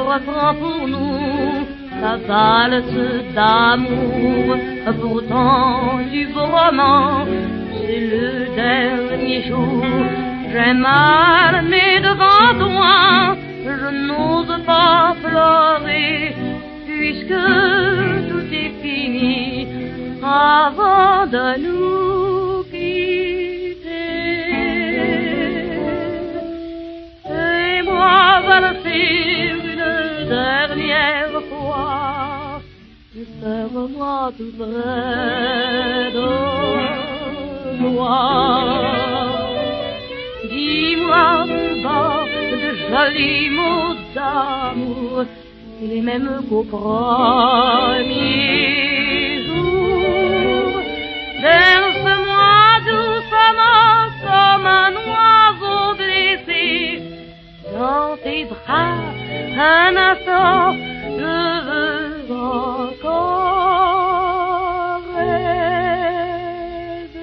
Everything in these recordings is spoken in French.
reprend pour nous sa valse d'amour. Pourtant du beau roman, c'est le dernier jour. J'ai mal, mais devant toi, je n'ose pas pleurer, puisque tout est fini avant de nous quitter. Et moi, valser une dernière fois, serre-moi tout près de moi. Dis-moi tout bas de jolis mots d'amour, les mêmes qu'au premier jour. Berce-moi doucement comme un oiseau blessé dans tes bras. Un instant, je veux encore rêver.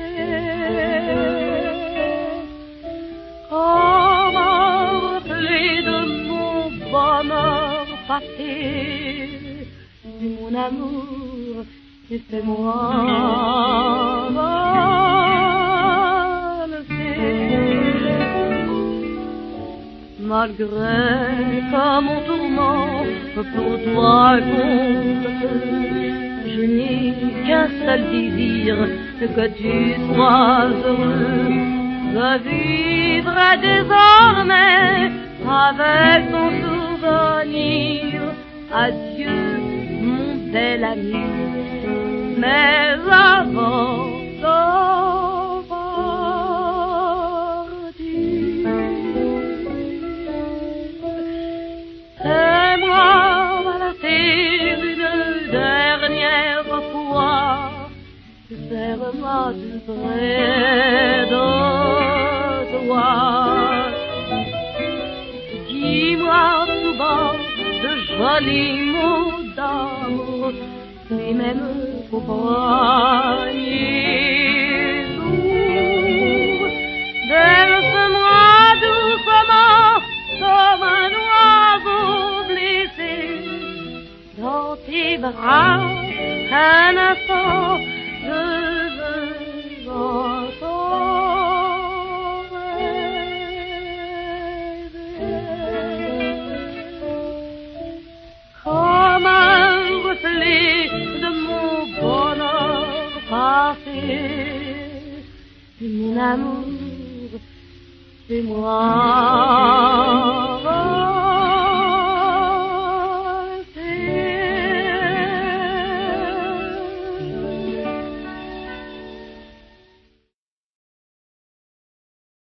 Comme un reflet de mon bonheur passé, mon amour, fais-moi valser. Malgré que mon tourment pour toi compte, je n'ai qu'un seul désir, que tu sois heureux. Je vivrai désormais avec ton souvenir. Adieu, mon bel ami, mais avant de partir, fais-moi valser une dernière fois, serre-moi tout près de toi. Dis-moi tout bas de jolis mots d'amour, les mêmes qu'au premier jour. Berce-moi doucement comme un oiseau blessé dans tes bras. Un instant, je veux encore comme un reflet de mon bonheur passé. Mon amour, c'est moi.